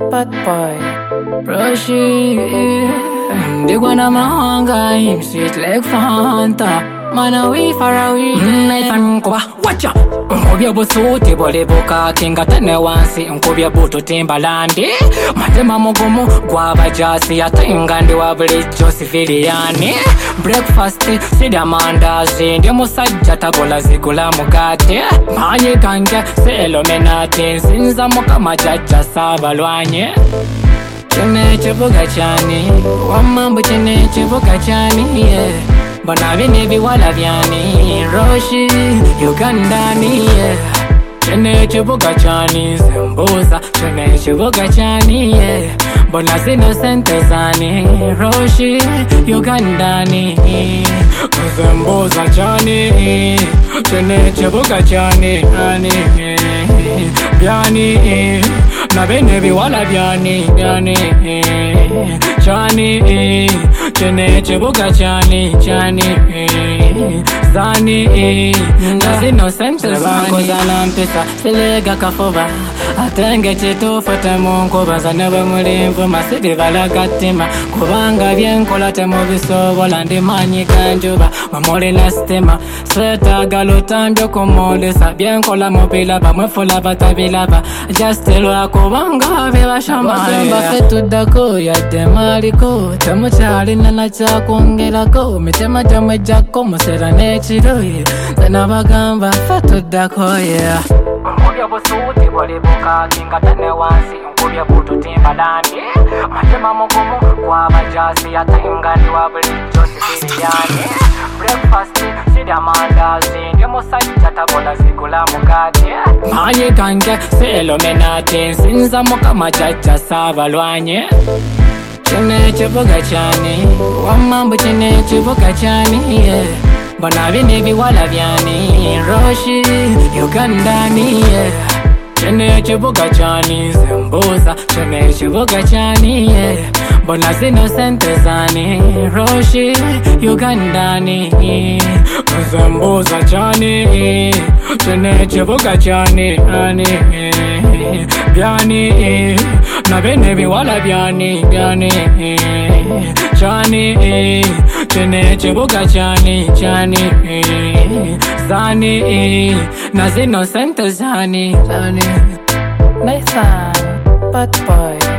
Bad boy, Roshi. They gonna mahanga him sweet like Fanta. Man away far away. Night and go watcha. Nkobya busuti bole boka kinga tane wansi. Nkobya buto Timbalandi. Matema mugumu gwabajasi atenga ndi wabuli Josephiani. Breakfast sida mandazi ndi musajja tagola zigula mugate. Manye kange selomenati sinza mukama jajja sabalwanye. Chene chivuga chani wamambu chene chivuga chani yeah. Bona bine biwala byani Roshi Ugandani yeah. Chene chivuga chani Zembuza chene chivuga chani yeah. Bona zino sente zani Roshi Ugandani Zembuza chani chene chivuga chani Byani na bine biwala byani chani chene chibuga chani zani na zino sente zani zana mpisa silega kafoba atenge chitufate munkuba zane bwemulimvu masidi balagatima kubanga byenkola temubisobola ndimanyi ganjuba mamuli na stima swetagala otambye kumulisa byenkola mubilaba mwefula batabilaba just lwakubanga bebashamaya bafe tuddako yadde maliko temukyalina nakyakwongerako mitema gyamwejjako musera n'ekiro zena bagamba fe tuddako yeah. Nkobya busuuti bole boka kinga tane wansi nkobya buto Timbalandi. Matema mugumu gwabajasi atenga ndi wabuli Josephiani. Breakfast sida mandazi ndi musajja tagola zigula mugate. Manye kange selomenati sinza mukama jajja sabalwanye. Chene chivuga chani wamambu chene chivuga chani yeah. Bona bine biwala byani Roshi Ugandani yeah. Chene chivuga chani Zembuza chene chivuga chani yeah. Bona zino sente zani Roshi Ugandani Zembuza chani chene chivuga chani byani na bine biwala byani chani chene chibuga chani zani na zino sente zani Nathan, bad boy.